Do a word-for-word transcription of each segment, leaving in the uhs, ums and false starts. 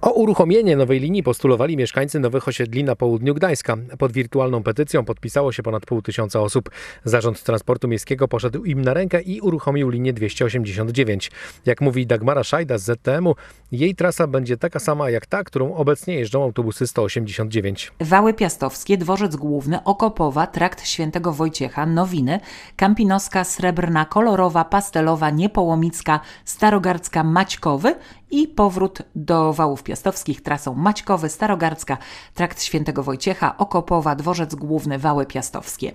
O uruchomienie nowej linii postulowali mieszkańcy nowych osiedli na południu Gdańska. Pod wirtualną petycją podpisało się ponad pół tysiąca osób. Zarząd Transportu Miejskiego poszedł im na rękę i uruchomił linię dwieście osiemdziesiąt dziewięć. Jak mówi Dagmara Szajda z Z T M u, jej trasa będzie taka sama jak ta, którą obecnie jeżdżą autobusy sto osiemdziesiąt dziewięć. Wały Piastowskie, Dworzec Główny, Okopowa, Trakt Świętego Wojciecha, Nowiny, Kampinoska, Srebrna, Kolorowa, Pastelowa, Niepołomicka, Starogardzka, Maćkowy i powrót do Wałów Piastowskich trasą Maćkowy, Starogardzka, Trakt Świętego Wojciecha, Okopowa, Dworzec Główny, Wały Piastowskie.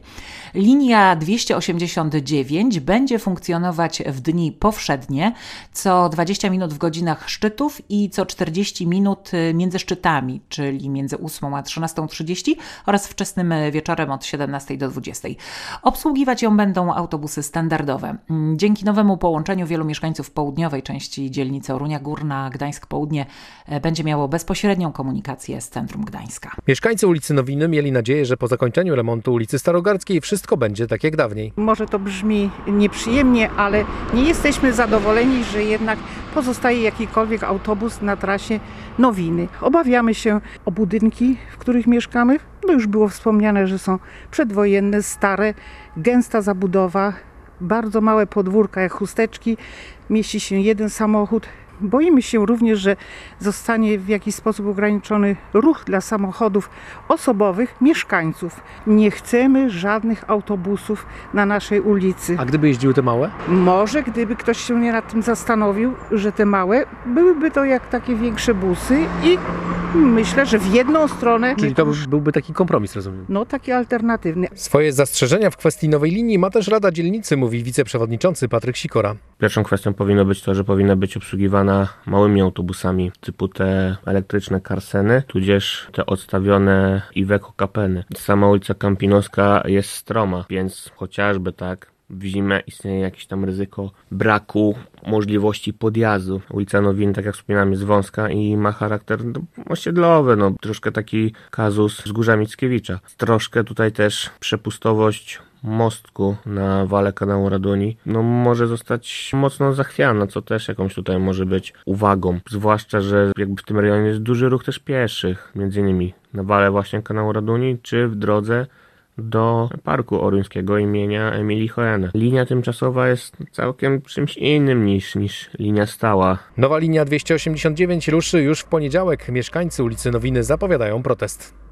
Linia dwieście osiemdziesiąt dziewięć będzie funkcjonować w dni powszednie, co dwadzieścia minut w godzinach szczytów i co czterdzieści minut między szczytami, czyli między ósmą a trzynastą trzydzieści oraz wczesnym wieczorem od siedemnastej do dwudziestej. Obsługiwać ją będą autobusy standardowe. Dzięki nowemu połączeniu wielu mieszkańców południowej części dzielnicy Orunia Górna Gdańsk Południe będzie miało bezpośrednią komunikację z centrum Gdańska. Mieszkańcy ulicy Nowiny mieli nadzieję, że po zakończeniu remontu ulicy Starogardzkiej wszystko będzie tak jak dawniej. Może to brzmi nieprzyjemnie, ale nie jesteśmy zadowoleni, że jednak pozostaje jakikolwiek autobus na trasie Nowiny. Obawiamy się o budynki, w których mieszkamy. No już było wspomniane, że są przedwojenne, stare, gęsta zabudowa, bardzo małe podwórka jak chusteczki, mieści się jeden samochód. Boimy się również, że zostanie w jakiś sposób ograniczony ruch dla samochodów osobowych mieszkańców. Nie chcemy żadnych autobusów na naszej ulicy. A gdyby jeździły te małe? Może gdyby ktoś się nie nad tym zastanowił, że te małe byłyby to jak takie większe busy i myślę, że w jedną stronę... Czyli to byłby taki kompromis, rozumiem? No, taki alternatywny. Swoje zastrzeżenia w kwestii nowej linii ma też Rada Dzielnicy, mówi wiceprzewodniczący Patryk Sikora. Pierwszą kwestią powinno być to, że powinna być obsługiwana małymi autobusami, typu te elektryczne karseny, tudzież te odstawione Iveco Capeny. Sama ulica Kampinoska jest stroma, więc chociażby tak w zimę istnieje jakieś tam ryzyko braku możliwości podjazdu. Ulica Nowin, tak jak wspominałem, jest wąska i ma charakter no, osiedlowy, no, troszkę taki kazus Wzgórza Mickiewicza. Troszkę tutaj też przepustowość mostku na wale kanału Raduni no może zostać mocno zachwiana, co też jakąś tutaj może być uwagą. Zwłaszcza, że jakby w tym rejonie jest duży ruch też pieszych, między innymi na wale właśnie kanału Raduni, czy w drodze do Parku Oruńskiego imienia Emilii Hoena. Linia tymczasowa jest całkiem czymś innym niż, niż linia stała. Nowa linia dwieście osiemdziesiąt dziewięć ruszy już w poniedziałek. Mieszkańcy ulicy Nowiny zapowiadają protest.